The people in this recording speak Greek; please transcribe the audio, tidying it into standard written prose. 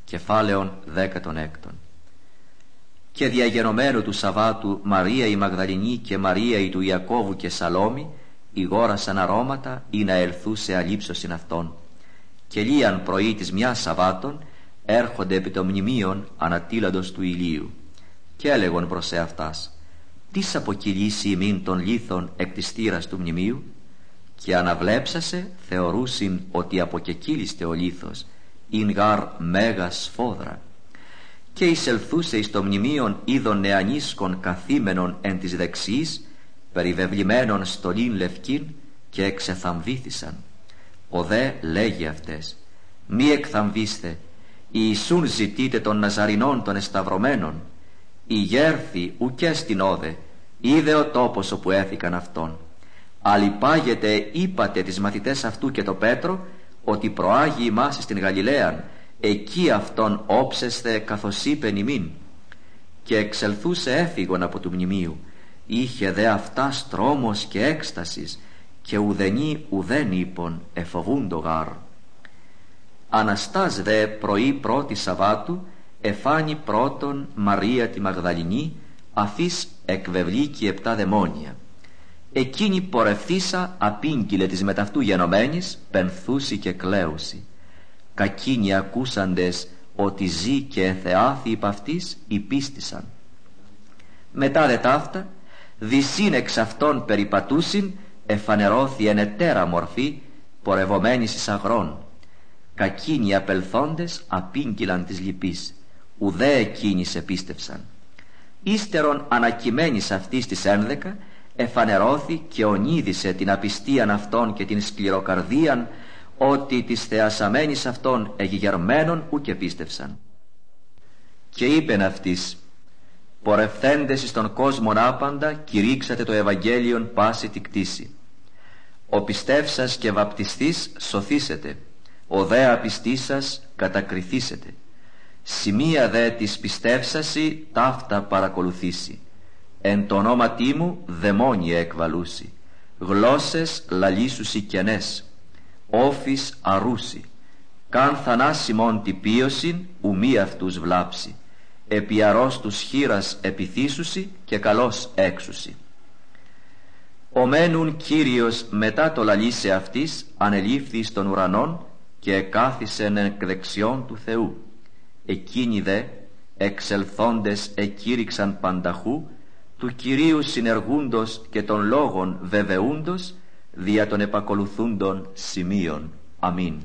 Κεφάλαιον 16. Και διαγενωμένου του Σαββάτου Μαρία η Μαγδαληνή και Μαρία η του Ιακώβου και Σαλόμη ηγόρασαν αρώματα ή να ελθούσε αλήψωσιν αυτών. Και λίαν πρωί της μιας Σαββάτων έρχονται επί των μνημείων ανατίλαντος του ηλίου. Και έλεγον προς εαυτάς: «Τις αποκυλήσει ημίν των λίθων εκ της θύρας του μνημείου?» Και αναβλέψασε θεωρούσιν ότι αποκεκύλιστε ο λίθος, ειν γαρ μέγας σφόδρα. Και εισελθούσε εις το μνημείον είδων νεανίσκων καθήμενων εν της δεξιής, περιβεβλημένων στολήν λευκήν, και εξεθαμβήθησαν. Ο δε λέγει αυτές: «Μη εκθαμβήστε, Ιησούν ζητείτε των Ναζαρινών των εσταυρωμένων. Η γέρθη ουκέ στην όδε, είδε ο τόπος όπου έθηκαν αυτόν. Αλυπάγετε είπατε τις μαθητές αυτού και το Πέτρο, ότι προάγει ημάς στην Γαλιλαίαν, εκεί αυτόν όψεσθε καθώς είπεν ημίν». Και εξελθούσε έφυγον από του μνημείου, είχε δε αυτά τρόμος και έκστασης, και ουδενή ουδέν είπον εφοβούντο γάρ. Αναστάς δε πρωί πρώτη Σαββάτου εφάνει πρώτον Μαρία τη Μαγδαληνή, αφής εκβεβλήκει 7 δαιμόνια. Εκείνη πορευθήσα απήγγειλε της μεταυτού γενομένης, πενθούσι και κλαίουσι. Κακίνοι ακούσαντες ότι ζει και εθεάθη υπ' αυτής υπίστησαν. Μετά δε ταύτα δυσύν εξ αυτών περιπατούσιν εφανερώθη εν ετέρα μορφή πορευομένης εις αγρών. Κακίνοι απελθόντες απήγγειλαν της λυπής, ουδέ εκείνης επίστευσαν. Ύστερον ανακειμένης αυτής της 11 εφανερώθη και ονείδησε την απιστίαν αυτών και την σκληροκαρδίαν, ότι της θεασαμένης αυτών εγιγερμένων ουκ επίστευσαν. Και είπεν αυτής: «Πορευθέντες εις τον κόσμον άπαντα κηρύξατε το Ευαγγέλιον πάση τη κτήση. Ο πιστεύσας και βαπτιστής σωθήσετε, ο δε απιστήσας κατακριθήσετε. Σημεία δε της πιστεύσασι ταύτα παρακολουθήσει. Εν το ονόματί μου δαιμόνια εκβαλούσι, γλώσσες λαλήσουσι κενές, όφης αρούσι. Καν θανάσιμον τυπίωσιν ουμή αυτούς βλάψει, επί αρρώστους χείρας επιθύσουσι και καλώς έξουσι». Ομένουν Κύριος μετά το λαλήσε αυτής ανελήφθη στον ουρανόν και εκάθισεν εκ δεξιών του Θεού. Εκείνοι δε εξελθόντες εκήρυξαν πανταχού του Κυρίου συνεργούντος και των λόγων βεβαιούντος δια των επακολουθούντων σημείων. Αμήν.